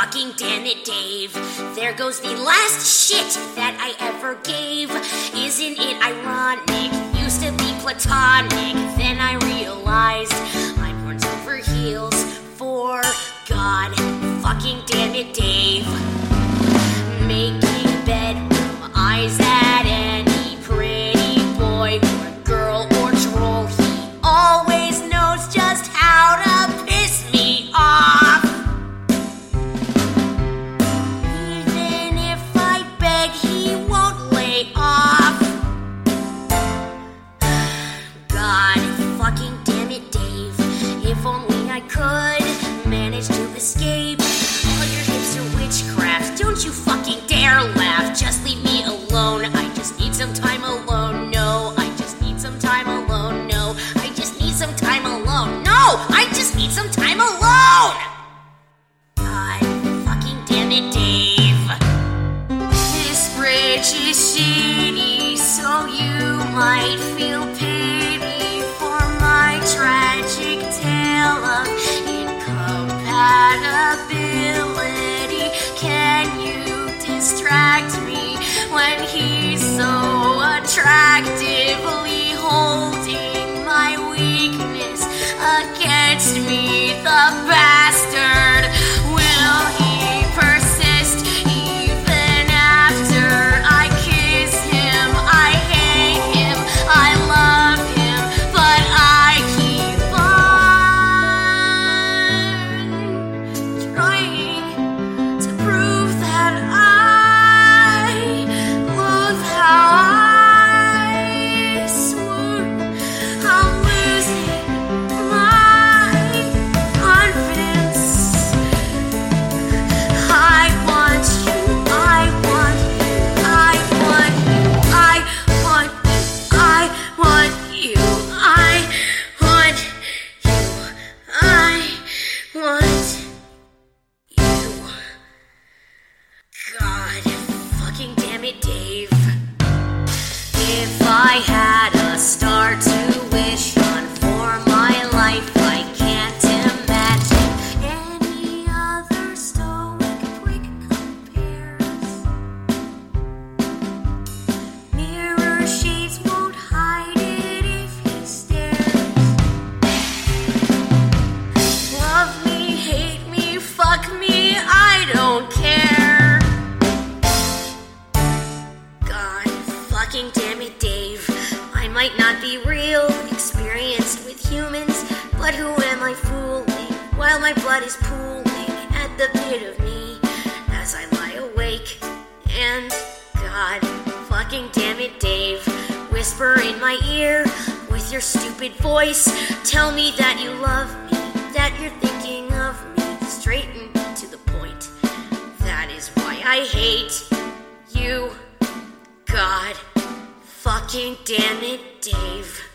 fucking damn it, Dave. There goes the last shit that I ever gave. Isn't it ironic? Used to be platonic. Then I realized I'm horns over heels for God. Fucking damn it, Dave. Making bedroom eyes at any pretty boy or girl or troll. He always knows just how to piss me off. Even if I beg, he won't lay off. God fucking damn it, Dave. If only I could manage to escape all your hipster witchcraft. Don't you fucking dare laugh. Just leave me alone. I just need some time alone. No, I just need some time alone. No, I just need some time alone. No, I just need some time alone. God fucking damn it, Dave. This bridge is shady, so you might feel pity for my tragic tale of incompatibility. Can you distract me when he's so attractively holding my weakness against me, the bastard? Will he persist even after I kiss him? I hate him, I love him, but I keep on trying to prove that I love how I swoon. I'm losing my confidence. I want you, I want you, I want you, I want you, I want you, I want you, I want you. God fucking damn it, Dave. If I had a star to wish on for my life, I can't imagine any other stoic quick compares. Mirror shades won't hide it if he stares. Love me, hate me, fuck me, I don't care. God fucking damn it, Dave. I might not be real experienced with humans, but who am I fooling while my blood is pooling at the pit of me as I lie awake? And God fucking damn it, Dave, whisper in my ear with your stupid voice. Tell me that you love me, that you're thinking of me, straight and to the point. That is why I hate you. God fucking damn it, Dave.